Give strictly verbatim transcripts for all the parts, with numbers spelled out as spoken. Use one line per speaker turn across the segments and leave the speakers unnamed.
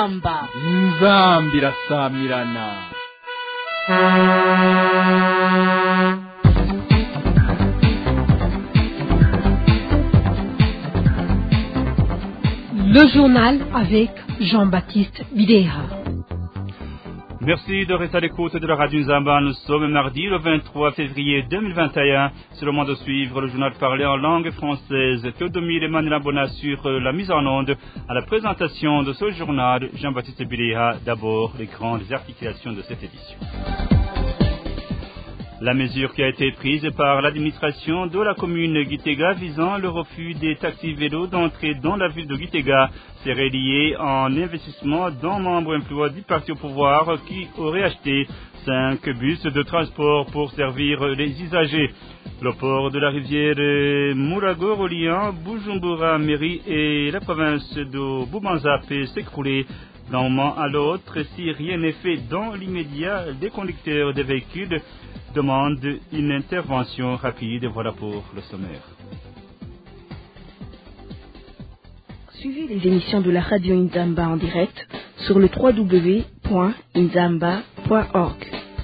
inzamba
inzamba irasamirana.
Le journal avec Jean-Baptiste Bidéha.
Merci de rester à l'écoute de la radio Nzamba. Nous sommes mardi le vingt-trois février deux mille vingt et un. C'est le moment de suivre le journal parlé en langue française. Théodomir Emmanuel Bona sur la mise en onde. À la présentation de ce journal, Jean-Baptiste Bidéha. D'abord, les grandes articulations de cette édition. La mesure qui a été prise par l'administration de la commune Gitega visant le refus des taxis vélos d'entrer dans la ville de Gitega serait liée en investissement d'un membre influent du parti au pouvoir qui aurait acheté cinq bus de transport pour servir les usagers. Le port de la rivière Mourago reliant Bujumbura mairie et la province de Bubanza peut s'écrouler d'un moment à l'autre si rien n'est fait dans l'immédiat. Les conducteurs des véhicules demandent une intervention rapide. Voilà pour le sommaire.
Suivez les émissions de la radio Nzamba en direct sur le w w w point nzamba point org.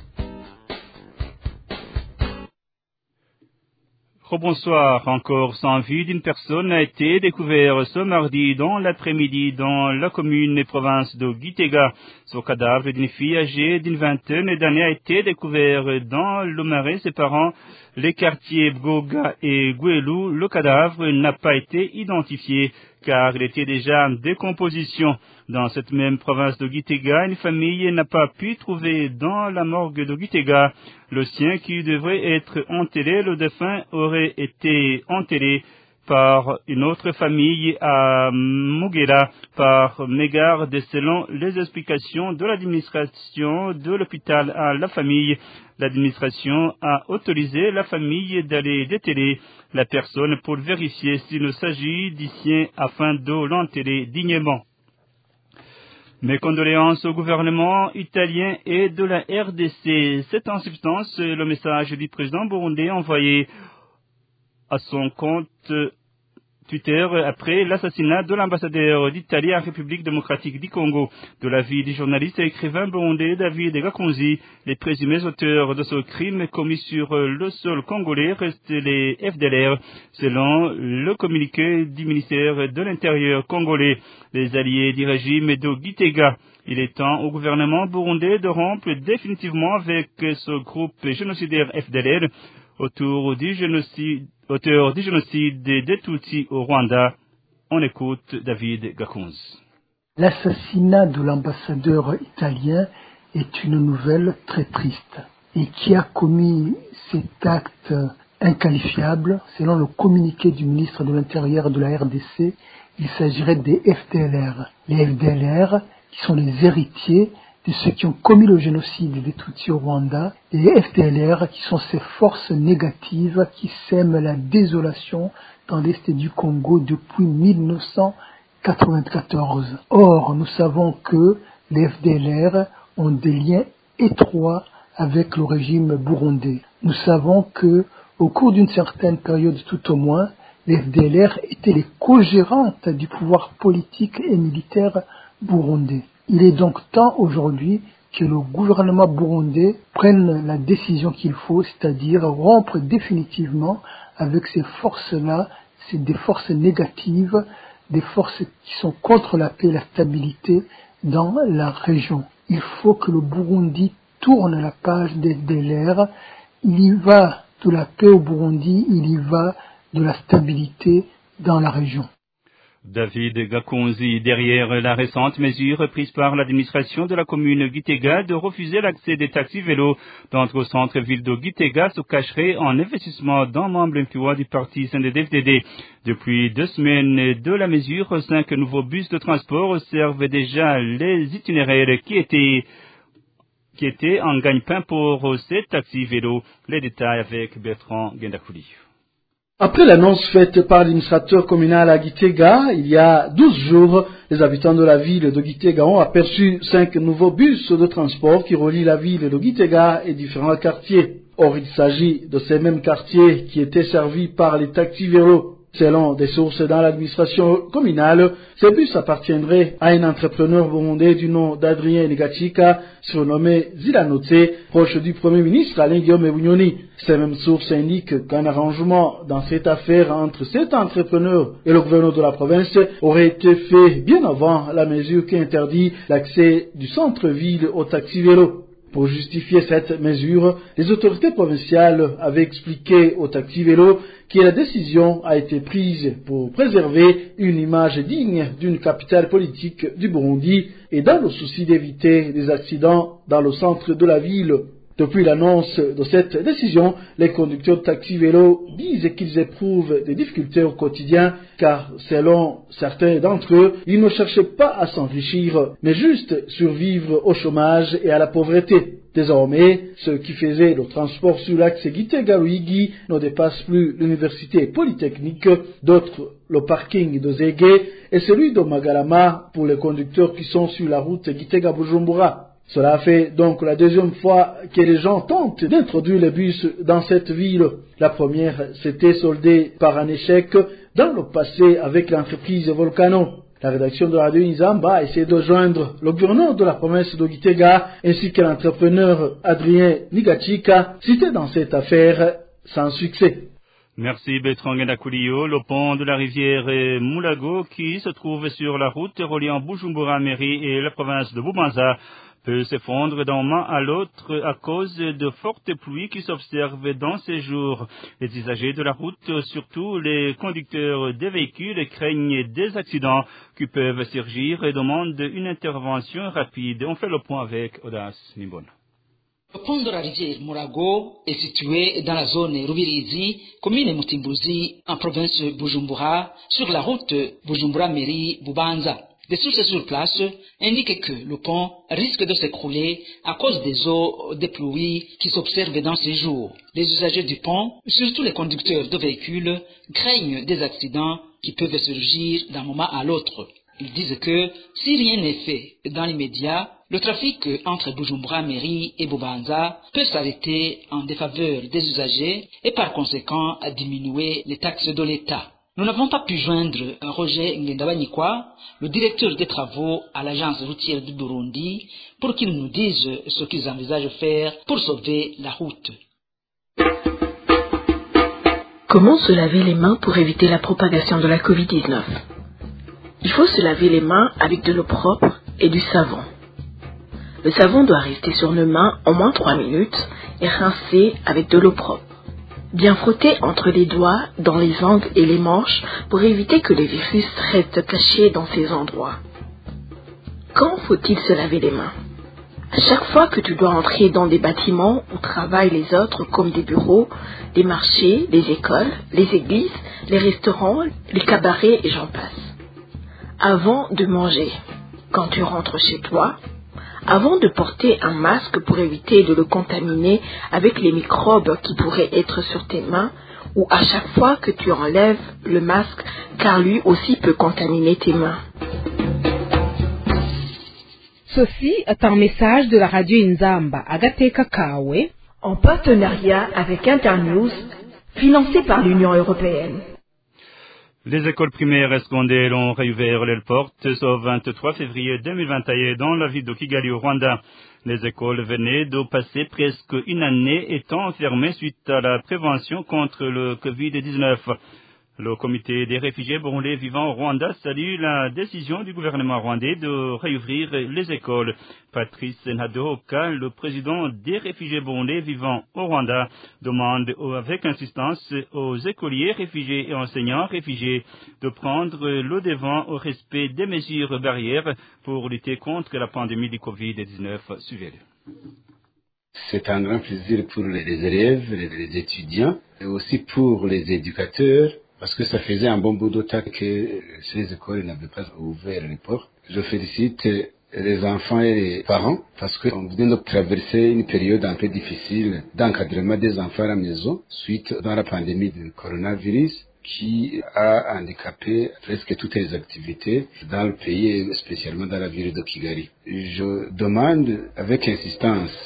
Bonsoir. Encore sans vie d'une personne a été découvert ce mardi dans l'après-midi dans la commune et province de Gitega. Ce cadavre d'une fille âgée d'une vingtaine d'années a été découvert dans le marais séparant les quartiers Bgoga et Gouelou. Le cadavre n'a pas été identifié car il était déjà en décomposition. Dans cette même province de Gitega, une famille n'a pas pu trouver dans la morgue de Gitega le sien qui devrait être enterré. Le défunt aurait été enterré par une autre famille à Mugera par mégarde selon les explications de l'administration de l'hôpital à la famille. L'administration a autorisé la famille d'aller déterrer la personne pour vérifier s'il s'agit du sien afin de l'enterrer dignement. Mes condoléances au gouvernement italien et de la R D C. C'est en substance le message du président burundais envoyé à son compte Twitter après l'assassinat de l'ambassadeur d'Italie en République démocratique du Congo. De l'avis du journaliste et écrivain burundais David Gakunzi, les présumés auteurs de ce crime commis sur le sol congolais restent les F D L R, selon le communiqué du ministère de l'Intérieur congolais. Les alliés du régime de Gitega. Il est temps au gouvernement burundais de rompre définitivement avec ce groupe génocidaire F D L R autour du génocide, auteur du génocide des Tutsis au Rwanda. On écoute David Gakunz.
L'assassinat de l'ambassadeur italien est une nouvelle très triste. Et qui a commis cet acte inqualifiable, selon le communiqué du ministre de l'Intérieur de la R D C, il s'agirait des F D L R. Les F D L R, qui sont les héritiers de ceux qui ont commis le génocide des Tutsis au Rwanda, et les F D L R qui sont ces forces négatives qui sèment la désolation dans l'est du Congo depuis mille neuf cent quatre-vingt-quatorze. Or, nous savons que les F D L R ont des liens étroits avec le régime burundais. Nous savons que, au cours d'une certaine période tout au moins, les F D L R étaient les co-gérantes du pouvoir politique et militaire burundais. Il est donc temps aujourd'hui que le gouvernement burundais prenne la décision qu'il faut, c'est-à-dire rompre définitivement avec ces forces-là, c'est des forces négatives, des forces qui sont contre la paix et la stabilité dans la région. Il faut que le Burundi tourne la page des F D L R. Il y va de la paix au Burundi, il y va de la stabilité dans la région.
David Gakunzi, derrière la récente mesure prise par l'administration de la commune Gitega de refuser l'accès des taxis vélos d'entrer au centre-ville de Gitega se cacherait en investissement d'un membre influent du parti C N D D F D D. Depuis deux semaines de la mesure, cinq nouveaux bus de transport servent déjà les itinéraires qui étaient qui étaient en gagne-pain pour ces taxis vélos. Les détails avec Bertrand Gendakouli.
Après l'annonce faite par l'administrateur communal à Gitega, il y a douze jours, les habitants de la ville de Gitega ont aperçu cinq nouveaux bus de transport qui relient la ville de Gitega et différents quartiers. Or, il s'agit de ces mêmes quartiers qui étaient servis par les taxis vélos. Selon des sources dans l'administration communale, ce bus appartiendrait à un entrepreneur burundais du nom d'Adrien Nigachika, surnommé Zilanote, proche du Premier ministre Alain Guillaume Bunyoni. Ces mêmes sources indiquent qu'un arrangement dans cette affaire entre cet entrepreneur et le gouverneur de la province aurait été fait bien avant la mesure qui interdit l'accès du centre-ville au taxi-vélo. Pour justifier cette mesure, les autorités provinciales avaient expliqué au taxi-vélo que la décision a été prise pour préserver une image digne d'une capitale politique du Burundi et dans le souci d'éviter des accidents dans le centre de la ville. Depuis l'annonce de cette décision, les conducteurs de taxi-vélo disent qu'ils éprouvent des difficultés au quotidien car, selon certains d'entre eux, ils ne cherchaient pas à s'enrichir, mais juste survivre au chômage et à la pauvreté. Désormais, ceux qui faisaient le transport sur l'axe Gitega-Luigi ne dépassent plus l'université polytechnique, d'autres le parking de Zégué et celui de Magalama pour les conducteurs qui sont sur la route Gitega-Bujumbura. Cela fait donc la deuxième fois que les gens tentent d'introduire les bus dans cette ville. La première s'était soldée par un échec dans le passé avec l'entreprise Volcano. La rédaction de la radio Inzamba a essayé de joindre le gouverneur de la province de Gitega ainsi que l'entrepreneur Adrien Nigachika, cité dans cette affaire, sans succès.
Merci Bertrand Gendakoulio. Le pont de la rivière Moulago qui se trouve sur la route reliant Bujumbura-Mairie et la province de Bubanza peut s'effondrer d'un moment à l'autre à cause de fortes pluies qui s'observent dans ces jours. Les usagers de la route, surtout les conducteurs des véhicules, craignent des accidents qui peuvent surgir et demandent une intervention rapide. On fait le point avec Audace Nimbona.
Le pont de la rivière Moulago est situé dans la zone Rubirizi, commune Mutimbuzi, en province de Bujumbura, sur la route Bujumbura-Mairie-Bubanza. Des sources sur place indiquent que le pont risque de s'écrouler à cause des eaux des pluies qui s'observent dans ces jours. Les usagers du pont, surtout les conducteurs de véhicules, craignent des accidents qui peuvent surgir d'un moment à l'autre. Ils disent que si rien n'est fait dans l'immédiat, le trafic entre Bujumbura-Mairie et Bubanza peut s'arrêter en défaveur des usagers et par conséquent diminuer les taxes de l'État. Nous n'avons pas pu joindre Roger Ngendabanikwa, le directeur des travaux à l'agence routière du Burundi, pour qu'il nous dise ce qu'ils envisagent faire pour sauver la route.
Comment se laver les mains pour éviter la propagation de la covid dix-neuf? Il faut se laver les mains avec de l'eau propre et du savon. Le savon doit rester sur nos mains au moins trois minutes et rincer avec de l'eau propre. Bien frotter entre les doigts, dans les angles et les manches pour éviter que les virus restent cachés dans ces endroits. Quand faut-il se laver les mains? À chaque fois que tu dois entrer dans des bâtiments où travaillent les autres comme des bureaux, les marchés, les écoles, les églises, les restaurants, les cabarets et j'en passe. Avant de manger, quand tu rentres chez toi, avant de porter un masque pour éviter de le contaminer avec les microbes qui pourraient être sur tes mains, ou à chaque fois que tu enlèves le masque, car lui aussi peut contaminer tes mains.
Ceci est un message de la radio Inzamba Agateka Kawe,
en partenariat avec Internews, financé par l'Union européenne.
Les écoles primaires et secondaires ont réouvert leurs portes ce vingt-trois février deux mille vingt et un dans la ville de Kigali au Rwanda. Les écoles venaient de passer presque une année étant fermées suite à la prévention contre le covid dix-neuf. Le comité des réfugiés burundais vivant au Rwanda salue la décision du gouvernement rwandais de réouvrir les écoles. Patrice Nhadohoka, le président des réfugiés burundais vivant au Rwanda, demande avec insistance aux écoliers réfugiés et enseignants réfugiés de prendre le devant au respect des mesures barrières pour lutter contre la pandémie du covid dix-neuf. Suivez-le.
C'est un grand plaisir pour les élèves, les étudiants et aussi pour les éducateurs, parce que ça faisait un bon bout de temps que ces écoles n'avaient pas ouvert les portes. Je félicite les enfants et les parents parce qu'on vient de traverser une période un peu difficile d'encadrement des enfants à la maison suite à la pandémie du coronavirus qui a handicapé presque toutes les activités dans le pays et spécialement dans la ville de Kigali. Je demande avec insistance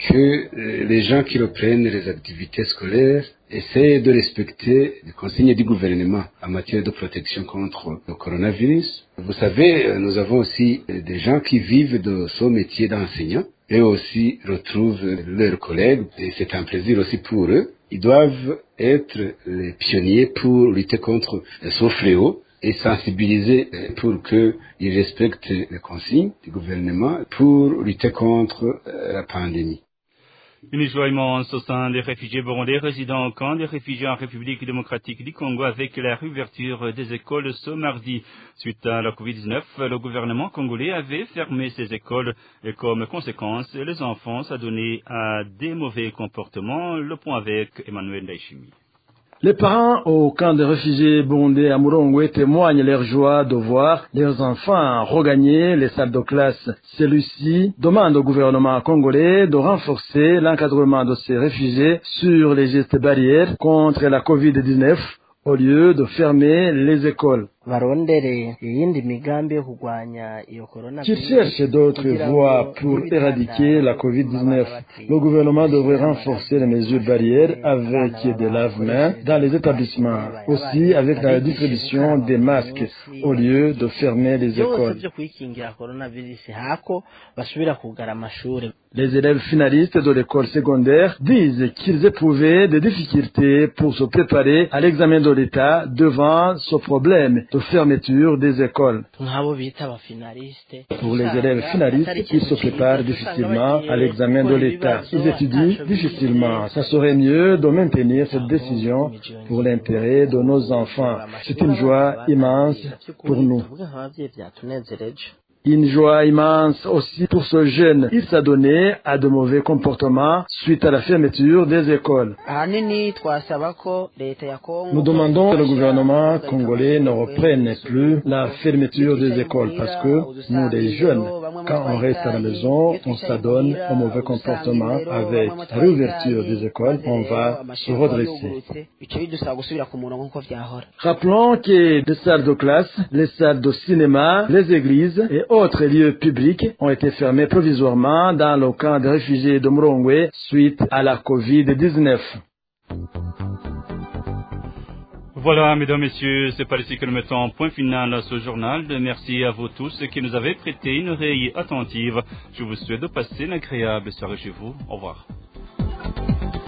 que euh, les gens qui reprennent les activités scolaires essaient de respecter les consignes du gouvernement en matière de protection contre le coronavirus. Vous savez, nous avons aussi des gens qui vivent de ce métier d'enseignant et aussi retrouvent leurs collègues et c'est un plaisir aussi pour eux. Ils doivent être les pionniers pour lutter contre ce fléau et sensibiliser pour qu'ils respectent les consignes du gouvernement pour lutter contre la pandémie.
Une joie immense au sein des réfugiés burundais résidant au camp des réfugiés en République démocratique du Congo avec la réouverture des écoles ce mardi. Suite à la covid dix-neuf, le gouvernement congolais avait fermé ses écoles et comme conséquence, les enfants s'adonnaient à des mauvais comportements. Le point avec Emmanuel Ndaishimi.
Les parents au camp de réfugiés burundais à Murongwe témoignent leur joie de voir leurs enfants regagner les salles de classe. Celui-ci demande au gouvernement congolais de renforcer l'encadrement de ces réfugiés sur les gestes barrières contre la covid dix-neuf au lieu de fermer les écoles. Qu'ils cherchent d'autres voies pour éradiquer la covid dix-neuf. Le gouvernement devrait renforcer les mesures barrières avec des lave-mains dans les établissements, aussi avec la distribution des masques au lieu de fermer les écoles. Les élèves finalistes de l'école secondaire disent qu'ils éprouvaient des difficultés pour se préparer à l'examen de l'État devant ce problème de fermeture des écoles. Pour les élèves finalistes, ils se préparent difficilement à l'examen de l'État. Ils étudient difficilement. Ça serait mieux de maintenir cette décision pour l'intérêt de nos enfants. C'est une joie immense pour nous. Une joie immense aussi pour ce jeune. Il s'adonnait à de mauvais comportements suite à la fermeture des écoles. Nous demandons que le gouvernement congolais ne reprenne plus la fermeture des écoles parce que nous, les jeunes, quand on reste à la maison, on s'adonne au mauvais comportement. Avec la réouverture des écoles, on va se redresser. Rappelons que les salles de classe, les salles de cinéma, les églises et autres lieux publics ont été fermés provisoirement dans le camp de réfugiés de Murongwe suite à la covid dix-neuf.
Voilà, mesdames, messieurs, c'est par ici que nous mettons point final à ce journal. Merci à vous tous qui nous avez prêté une oreille attentive. Je vous souhaite de passer une agréable soirée chez vous. Au revoir.